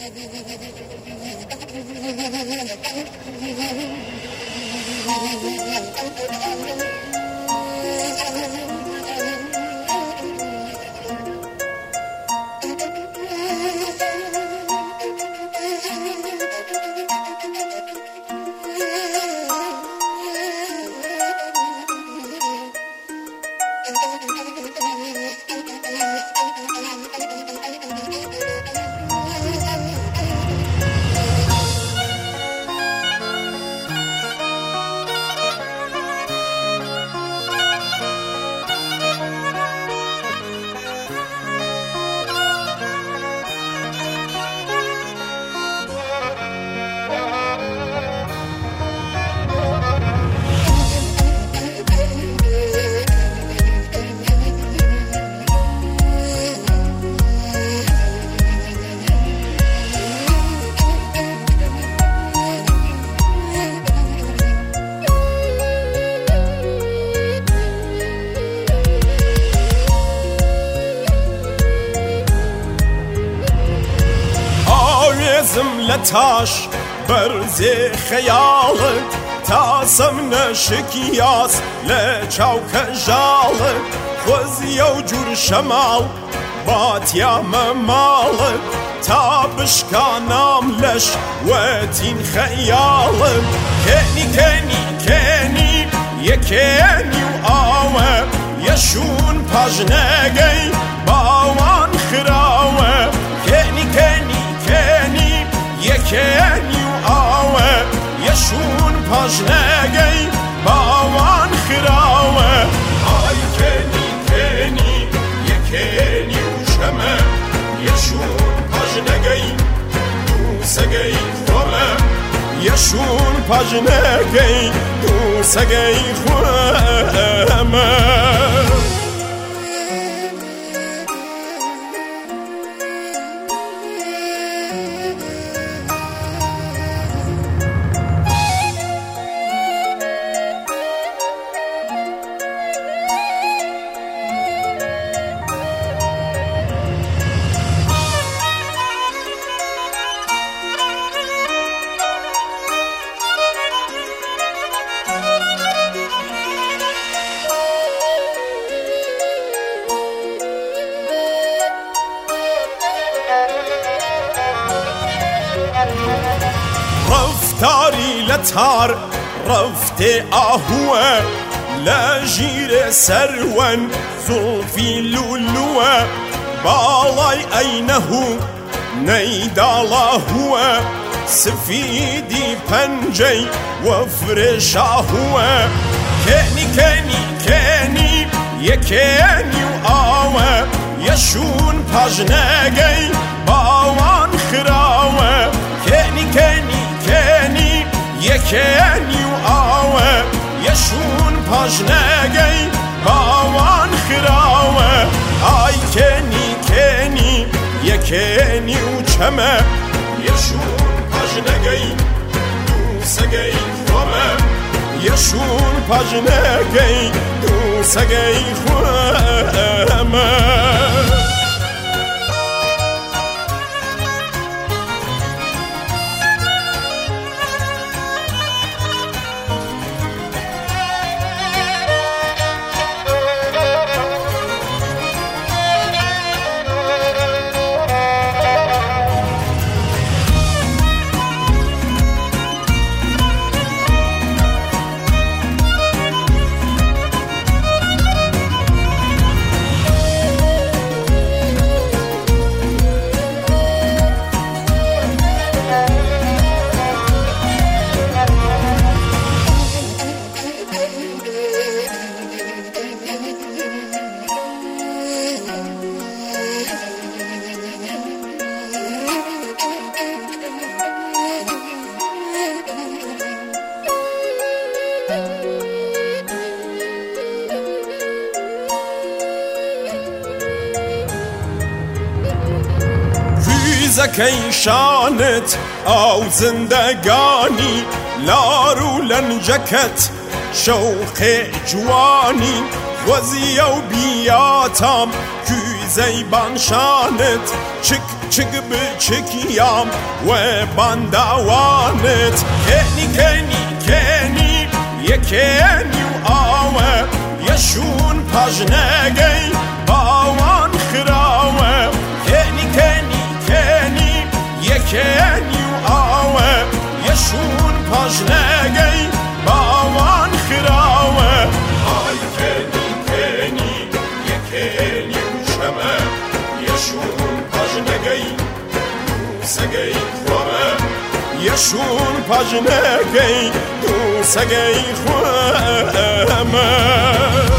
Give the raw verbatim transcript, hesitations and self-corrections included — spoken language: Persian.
لتاش برز خیالت تاسم نشکیاس لچاوک جالت خوزی و جور شمال باتیا ممالت تابشکانام لش وتین خیالت کنی کنی کنی یکنی و آوه یشون پاجنگی باوان خراوه کنی کنی کنی یکنی و آوه یشون پاجنگی باوان خراوه آی کنی کنی یکنی و شمه یشون پاجنگی دوسگی خواه یشون پاجنگی دوسگی خواه رفتاری لتار رفت آهوه لجیر سرون زلفی لولوه بالای اینهو نیدالا هوه سفیدی پنجی و فرشاهوه کنی کنی کنی یکنی و آوه یشون پاجنگی باوان خراوه کنی کنی کنی یکنی و آوه یشون پاجنگی باوان خراوه آی کنی کنی یکنی و چمه یشون پاجنگی دوسگی خواه یشون پاجنگی دوسگی خواه زکی شانت او زندگانی لارو لنجکت شوق جوانی وزی و بیاتم کی زیبان شانت چک بچک بچکیم و بندوانت کنی کنی کنی یکنی و آوه یشون پجنگی باوان خراوه کنی کنی کنی یکنی و آوه یشون پجنگی باوان خراوه های کنی کنی یکنی و شمه یشون پجنگی دوسگی خواه یشون پجنگی دوسگی خواه